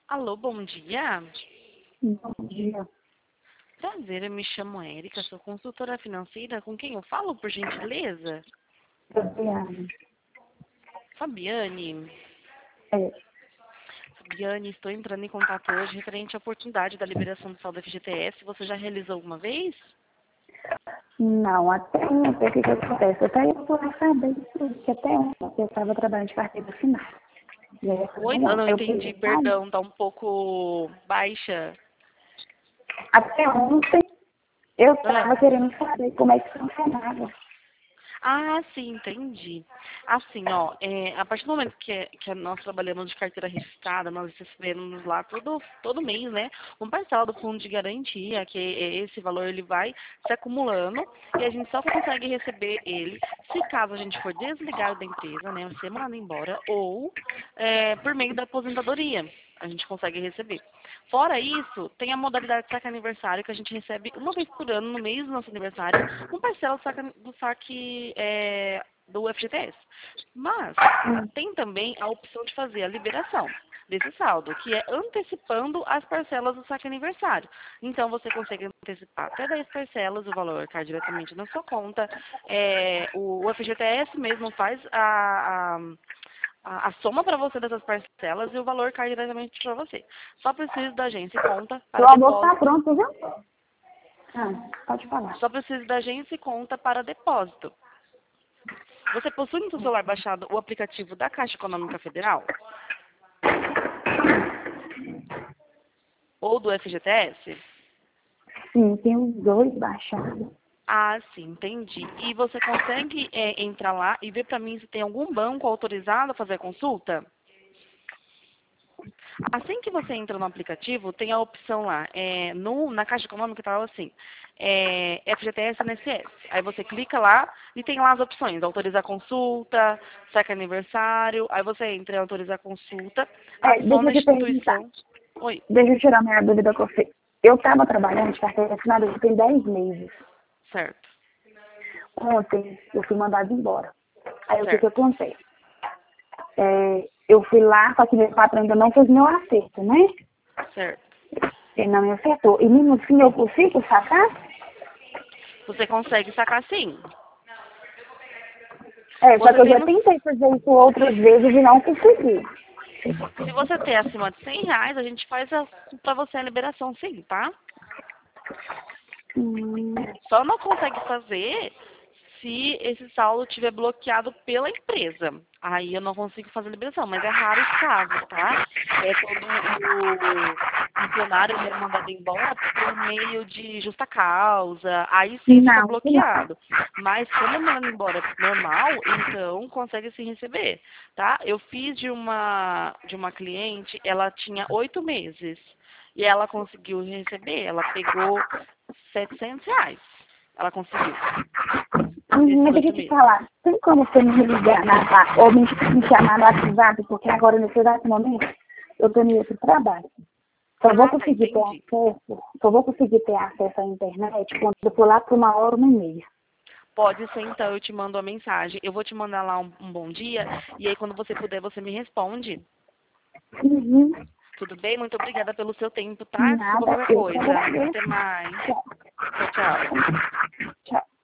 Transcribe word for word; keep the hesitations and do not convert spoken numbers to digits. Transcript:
Alô, bom dia. Bom dia, Prazer, eu me chamo Érica, sou consultora financeira. Com quem eu falo, por gentileza? Fabiana. Fabiane. É, Fabiane, estou entrando em contato hoje referente à oportunidade da liberação do saldo F G T S. Você já realizou alguma vez? não, até ontem, o que que acontece? Até eu tô sabendo que até ontem eu estava trabalhando de carteira assinada. E aí, eu Oi, falei, não, não, não eu entendi, queria sair. perdão, tá um pouco baixa. Até ontem eu Ah. estava querendo saber como é que funcionava. Ah, sim, entendi. Assim, ó, é, a partir do momento que, que nós trabalhamos de carteira registrada, nós recebemos lá todo, todo mês, né, um parcela do fundo de garantia, que é esse valor ele vai se acumulando e a gente só consegue receber ele se caso a gente for desligado da empresa, né, ser mandado embora, ou é, por meio da aposentadoria. A gente consegue receber. Fora isso, tem a modalidade de saque aniversário, que a gente recebe uma vez por ano, no mês do nosso aniversário, um parcela do saque, do saque é, do F G T S. Mas Hum, tem também a opção de fazer a liberação desse saldo, que é antecipando as parcelas do saque aniversário. Então, você consegue antecipar até dez parcelas, o valor cai diretamente na sua conta. É, o, o F G T S mesmo faz a, a a, a soma para você dessas parcelas e o valor cai diretamente para você. Só preciso da agência e conta O para almoço tá depósito. pronto, viu? Ah, pode falar. Só preciso da agência e conta para depósito. Você possui no seu celular baixado o aplicativo da Caixa Econômica Federal? Ou do F G T S? Sim, tem os dois baixados. Ah, sim, entendi. E você consegue é, entrar lá e ver para mim se tem algum banco autorizado a fazer a consulta? Assim que você entra no aplicativo, tem a opção lá, é, no, na Caixa Econômica está assim, é, F G T S N S S. Aí você clica lá e tem lá as opções, autorizar consulta, saque aniversário, aí você entra em autorizar consulta, É, deixa adiciona a eu te perguntar. instituição. Oi, Deixa eu tirar minha dúvida com você. Eu estava trabalhando de carteira assinada já tem dez meses. certo, Ontem eu fui mandada embora. Aí o que que certo, acontece? É, eu fui lá, só que meu patrão ainda não fez meu acerto, né? certo. Ele não me acertou. E mesmo assim eu consigo sacar? Você consegue sacar sim. É, só que Você eu já tendo, tentei fazer isso outras vezes e não consegui. se você ter acima de cem reais, a gente faz para você a liberação sim, tá? Hum, Só não consegue fazer se esse saldo estiver bloqueado pela empresa. Aí eu não consigo fazer liberação, mas é raro os casos, tá? É quando o funcionário ele é mandado embora por meio de justa causa, aí sim fica não, isso não. bloqueado. Mas quando é mandado embora normal, então consegue se receber, tá? Eu fiz de uma, de uma cliente, ela tinha oito meses. E ela conseguiu receber, ela pegou setecentos reais. Ela conseguiu, Hum, esses Mas deixa oito eu te meses. falar, tem como você me ligar na, pa- ou me, me chamar no WhatsApp, porque agora nesse exato momento eu estou em outro trabalho. Só vou Ah, tá, conseguir ter entendi. acesso, só vou conseguir ter acesso à internet quando eu for lá por uma hora, uma e meia. Pode ser, então, eu te mando a mensagem. Eu vou te mandar lá um, um bom dia, e aí quando você puder, você me responde. Uhum. Tudo bem? Muito obrigada pelo seu tempo, tá? Desculpa Nada, qualquer eu que coisa. agradeço. Até mais. Tchau. Tchau, tchau. Tchau.